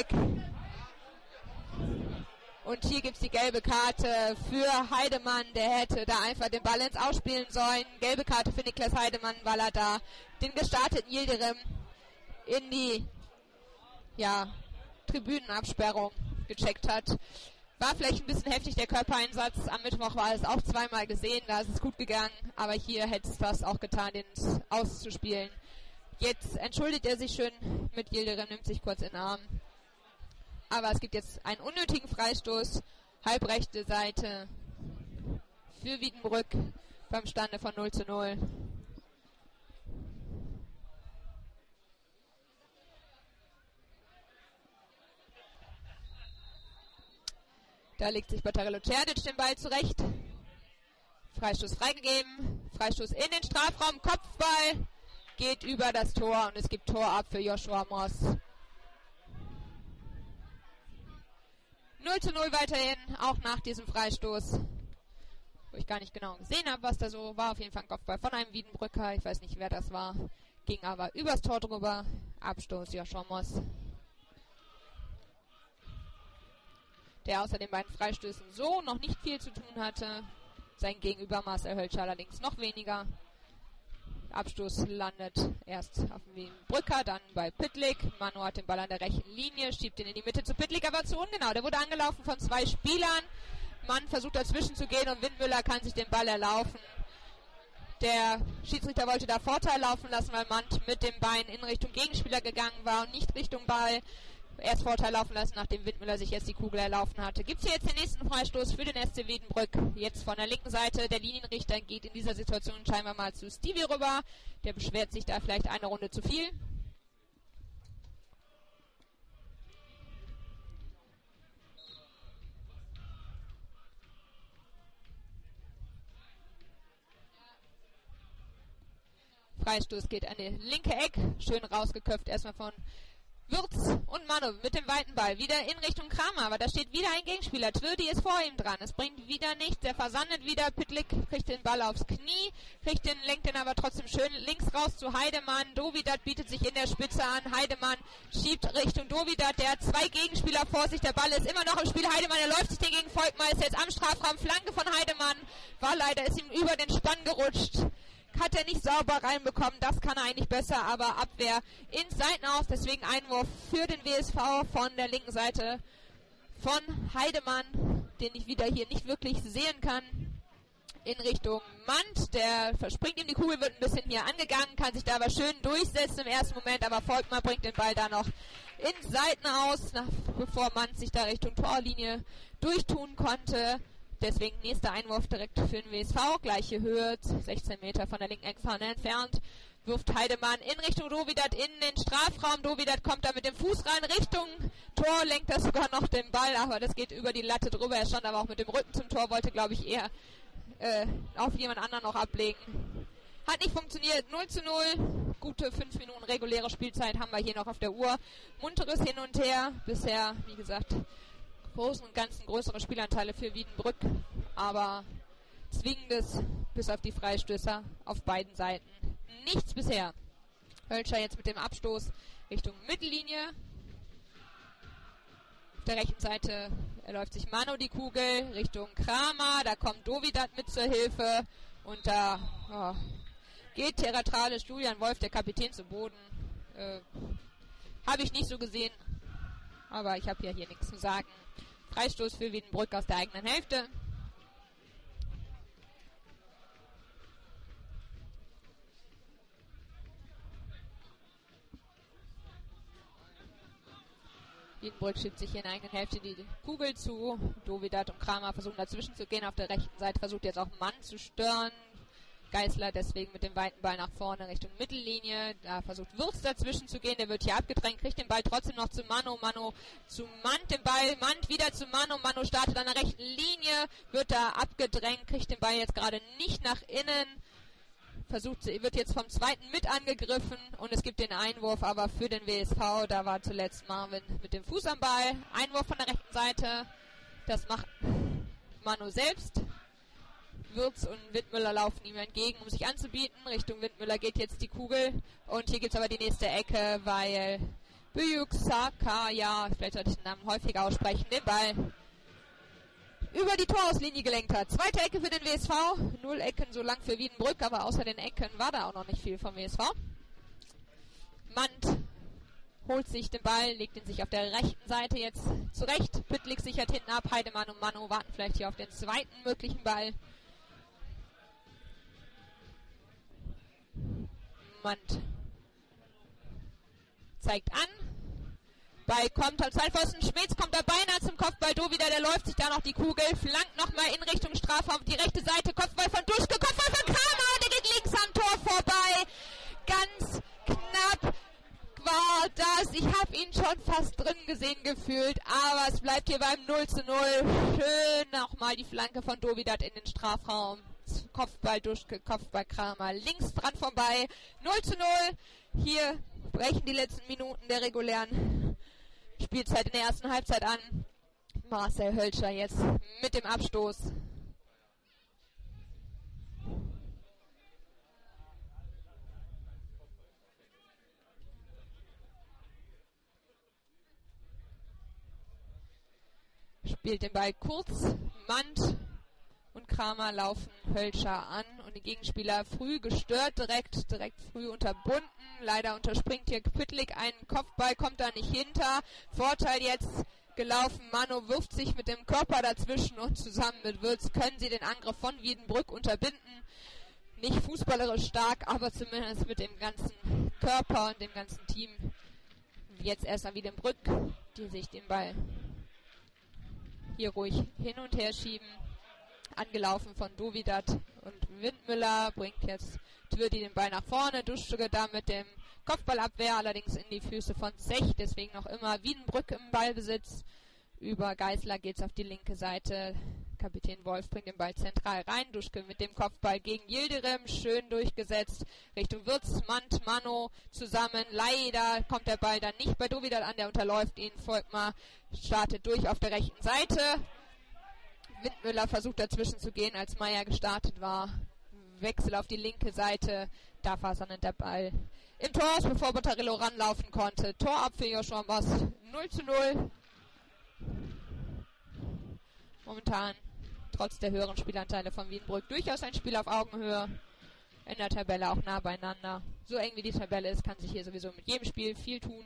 Und hier gibt es die gelbe Karte für Heidemann. Der hätte da einfach den Ball ins Ausspielen sollen. Gelbe Karte für Niklas Heidemann, weil er da den gestarteten Yildirim in die ja, Tribünenabsperrung gecheckt hat. War vielleicht ein bisschen heftig der Körpereinsatz. Am Mittwoch war es auch zweimal gesehen. Da ist es gut gegangen. Aber hier hätte es das auch getan, den auszuspielen. Jetzt entschuldigt er sich schön mit Yildirim, nimmt sich kurz in den Arm. Aber es gibt jetzt einen unnötigen Freistoß. Halbrechte Seite für Wiedenbrück beim Stande von null zu null. Da legt sich Batarello Cerdic den Ball zurecht. Freistoß freigegeben. Freistoß in den Strafraum. Kopfball geht über das Tor und es gibt Tor ab für Joshua Moss. null zu null weiterhin, auch nach diesem Freistoß. Wo ich gar nicht genau gesehen habe, was da so war. Auf jeden Fall ein Kopfball von einem Wiedenbrücker. Ich weiß nicht, wer das war. Ging aber übers Tor drüber. Abstoß Joshua Moss. Der außer den beiden Freistößen so noch nicht viel zu tun hatte. Sein Gegenüber Marcel Hölscher allerdings noch weniger. Abstoß landet erst auf dem Brücker, dann bei Pittlik. Manu hat den Ball an der rechten Linie, schiebt ihn in die Mitte zu Pittlik, aber zu ungenau. Der wurde angelaufen von zwei Spielern. Mann versucht dazwischen zu gehen und Windmüller kann sich den Ball erlaufen. Der Schiedsrichter wollte da Vorteil laufen lassen, weil Mann mit dem Bein in Richtung Gegenspieler gegangen war und nicht Richtung Ball. Erst Vorteil laufen lassen, nachdem Windmüller sich jetzt die Kugel erlaufen hatte. Gibt es hier jetzt den nächsten Freistoß für den S C Wiedenbrück. Jetzt von der linken Seite. Der Linienrichter geht in dieser Situation scheinbar mal zu Stevie rüber. Der beschwert sich da vielleicht eine Runde zu viel. Freistoß geht an die linke Eck. Schön rausgeköpft erstmal von Würz und Manu mit dem weiten Ball wieder in Richtung Kramer, aber da steht wieder ein Gegenspieler. Twirdi ist vor ihm dran. Es bringt wieder nichts. Er versandet wieder. Pittlik kriegt den Ball aufs Knie, kriegt den, lenkt den aber trotzdem schön links raus zu Heidemann. Dovidat bietet sich in der Spitze an. Heidemann schiebt Richtung Dovidat. Der hat zwei Gegenspieler vor sich. Der Ball ist immer noch im Spiel. Heidemann, er läuft sich den gegen Volkmar, ist jetzt am Strafraum. Flanke von Heidemann. War leider, ist ihm über den Spann gerutscht. Hat er nicht sauber reinbekommen, das kann er eigentlich besser, aber Abwehr ins Seitenaus, deswegen Einwurf für den W S V von der linken Seite von Heidemann, den ich wieder hier nicht wirklich sehen kann, in Richtung Mand, der verspringt ihm die Kugel, wird ein bisschen hier angegangen, kann sich da aber schön durchsetzen im ersten Moment, aber Volkmar bringt den Ball da noch ins Seitenaus, nach, bevor Mand sich da Richtung Torlinie durchtun konnte. Deswegen nächster Einwurf direkt für den W S V. Gleiche Höhe, sechzehn Meter von der linken Eckfahne entfernt. Wirft Heidemann in Richtung Dovidat in den Strafraum. Dovidat kommt da mit dem Fuß rein Richtung Tor, lenkt das sogar noch den Ball, aber das geht über die Latte drüber. Er stand aber auch mit dem Rücken zum Tor, wollte glaube ich eher äh, auf jemand anderen noch ablegen. Hat nicht funktioniert. null zu null. Gute fünf Minuten reguläre Spielzeit haben wir hier noch auf der Uhr. Munteres Hin und Her. Bisher, wie gesagt, Großen und Ganzen größere Spielanteile für Wiedenbrück, aber zwingendes bis auf die Freistößer auf beiden Seiten. Nichts bisher. Hölscher jetzt mit dem Abstoß Richtung Mittellinie. Auf der rechten Seite erläuft sich Manu die Kugel Richtung Kramer. Da kommt Dovidat mit zur Hilfe und da oh, geht theatralisch Julian Wolf, der Kapitän, zu Boden. Äh, Habe ich nicht so gesehen, aber ich habe ja hier nichts zu sagen. Freistoß für Wiedenbrück aus der eigenen Hälfte. Wiedenbrück schiebt sich hier in der eigenen Hälfte die Kugel zu. Dovidat und Kramer versuchen dazwischen zu gehen. Auf der rechten Seite versucht jetzt auch Mann zu stören. Geißler deswegen mit dem weiten Ball nach vorne Richtung Mittellinie. Da versucht Würz dazwischen zu gehen. Der wird hier abgedrängt, kriegt den Ball trotzdem noch zu Manu. Manu zu Mand den Ball. Mand wieder zu Manu. Manu startet an der rechten Linie. Wird da abgedrängt, kriegt den Ball jetzt gerade nicht nach innen. Versucht, wird jetzt vom zweiten mit angegriffen. Und es gibt den Einwurf aber für den W S V. Da war zuletzt Marvin mit dem Fuß am Ball. Einwurf von der rechten Seite. Das macht Manu selbst. Würz und Windmüller laufen ihm entgegen, um sich anzubieten. Richtung Windmüller geht jetzt die Kugel. Und hier gibt es aber die nächste Ecke, weil Büyük Saka, ja, vielleicht sollte ich den Namen häufiger aussprechen, den Ball über die Torauslinie gelenkt hat. Zweite Ecke für den W S V. Null Ecken so lang für Wiedenbrück, aber außer den Ecken war da auch noch nicht viel vom W S V. Mand holt sich den Ball, legt ihn sich auf der rechten Seite jetzt zurecht. Pittlik sichert hinten ab. Heidemann und Manu warten vielleicht hier auf den zweiten möglichen Ball. Mand zeigt an. Ball kommt am Zeitpfosten. Schmitz kommt da beinahe zum Kopfball. Dovidat, der läuft sich da noch die Kugel. Flankt nochmal in Richtung Strafraum. Die rechte Seite. Kopfball von Duschke. Kopfball von Kramer. Der geht links am Tor vorbei. Ganz knapp war das. Ich habe ihn schon fast drin gesehen gefühlt. Aber es bleibt hier beim null zu null. Schön nochmal die Flanke von Dovidat in den Strafraum. Kopfball Duschke, Kopfball Kramer, links dran vorbei, null zu null, hier brechen die letzten Minuten der regulären Spielzeit in der ersten Halbzeit an. Marcel Hölscher jetzt mit dem Abstoß. Spielt den Ball kurz, Mand und Kramer laufen Hölscher an und die Gegenspieler früh gestört, direkt, direkt früh unterbunden. Leider unterspringt hier Püttlik einen Kopfball, kommt da nicht hinter. Vorteil jetzt gelaufen, Mano wirft sich mit dem Körper dazwischen und zusammen mit Würz können sie den Angriff von Wiedenbrück unterbinden. Nicht fußballerisch stark, aber zumindest mit dem ganzen Körper und dem ganzen Team. Jetzt erstmal Wiedenbrück, die sich den Ball hier ruhig hin und her schieben. Angelaufen von Dovidat und Windmüller, bringt jetzt Twirdi den Ball nach vorne. Duschke da mit dem Kopfballabwehr, allerdings in die Füße von Zech, deswegen noch immer Wiedenbrück im Ballbesitz. Über Geisler geht's auf die linke Seite. Kapitän Wolf bringt den Ball zentral rein. Duschke mit dem Kopfball gegen Yildirim, schön durchgesetzt. Richtung Würz, Mand, Mano zusammen. Leider kommt der Ball dann nicht bei Dovidat an, der unterläuft ihn. Volkmar startet durch auf der rechten Seite. Windmüller versucht dazwischen zu gehen, als Meier gestartet war. Wechsel auf die linke Seite. Da versandert der Ball im Tor aus, bevor Bottarello ranlaufen konnte. Tor ab für Joshua Moss. null zu null. Momentan, trotz der höheren Spielanteile von Wiedenbrück, durchaus ein Spiel auf Augenhöhe. In der Tabelle auch nah beieinander. So eng wie die Tabelle ist, kann sich hier sowieso mit jedem Spiel viel tun.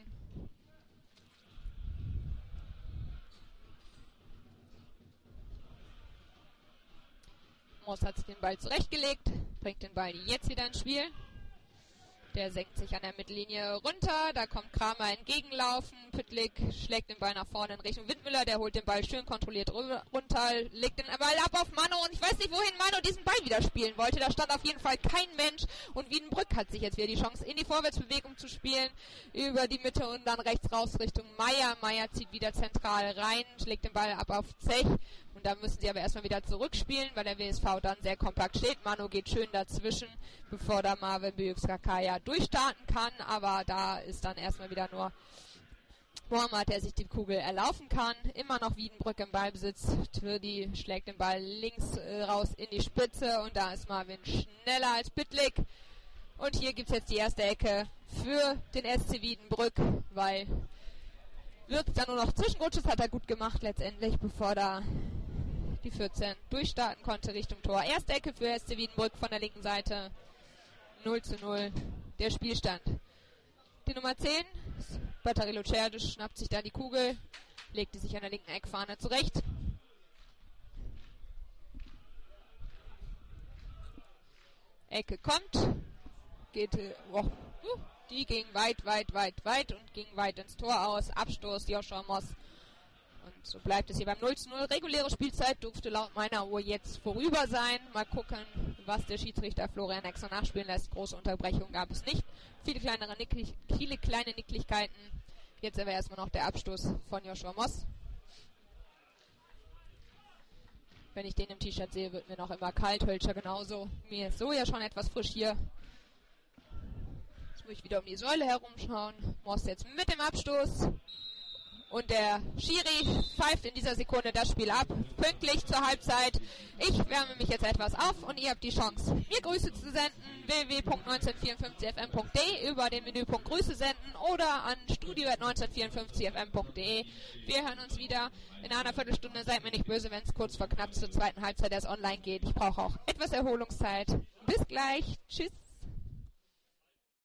Moss hat sich den Ball zurechtgelegt, bringt den Ball jetzt wieder ins Spiel. Der senkt sich an der Mittellinie runter, da kommt Kramer entgegenlaufen, Püttlik schlägt den Ball nach vorne in Richtung Windmüller, der holt den Ball schön kontrolliert runter, legt den Ball ab auf Mano und ich weiß nicht, wohin Mano diesen Ball wieder spielen wollte. Da stand auf jeden Fall kein Mensch und Wiedenbrück hat sich jetzt wieder die Chance, in die Vorwärtsbewegung zu spielen, über die Mitte und dann rechts raus Richtung Meier. Meier zieht wieder zentral rein, schlägt den Ball ab auf Zech. Und da müssen sie aber erstmal wieder zurückspielen, weil der W S V dann sehr kompakt steht. Mano geht schön dazwischen, bevor da Marvin Büyükskakaya durchstarten kann. Aber da ist dann erstmal wieder nur Mohammad, der sich die Kugel erlaufen kann. Immer noch Wiedenbrück im Ballbesitz. Twirdi schlägt den Ball links äh, raus in die Spitze. Und da ist Marvin schneller als Püttlik. Und hier gibt es jetzt die erste Ecke für den S C Wiedenbrück, weil Wirtz da nur noch zwischenrutscht, hat er gut gemacht letztendlich, bevor da die vierzehn durchstarten konnte Richtung Tor. Erste Ecke für S C Wiedenbrück von der linken Seite. null zu null der Spielstand. Die Nummer zehn, Bottarello Cerdic, schnappt sich da die Kugel, legte sich an der linken Eckfahne zurecht. Ecke kommt, geht, oh, uh, die ging weit, weit, weit, weit und ging weit ins Tor aus. Abstoß Joshua Moss. Und so bleibt es hier beim null zu null. Reguläre Spielzeit dürfte laut meiner Uhr jetzt vorüber sein. Mal gucken, was der Schiedsrichter Florian Exner nachspielen lässt. Große Unterbrechung gab es nicht. Viele kleinere Nicklich, viele kleine Nicklichkeiten. Jetzt aber erstmal noch der Abstoß von Joshua Moss. Wenn ich den im T-Shirt sehe, wird mir noch immer kalt. Hölscher genauso. Mir ist so ja schon etwas frisch hier. Jetzt muss ich wieder um die Säule herumschauen. Moss jetzt mit dem Abstoß. Und der Schiri pfeift in dieser Sekunde das Spiel ab. Pünktlich zur Halbzeit. Ich wärme mich jetzt etwas auf und ihr habt die Chance, mir Grüße zu senden. w w w punkt neunzehnhundertvierundfünfzig f m punkt d e über den Menüpunkt Grüße senden oder an studio at neunzehnhundertvierundfünfzig f m punkt d e. Wir hören uns wieder in einer Viertelstunde. Seid mir nicht böse, wenn es kurz vor knapp zur zweiten Halbzeit erst online geht. Ich brauche auch etwas Erholungszeit. Bis gleich. Tschüss.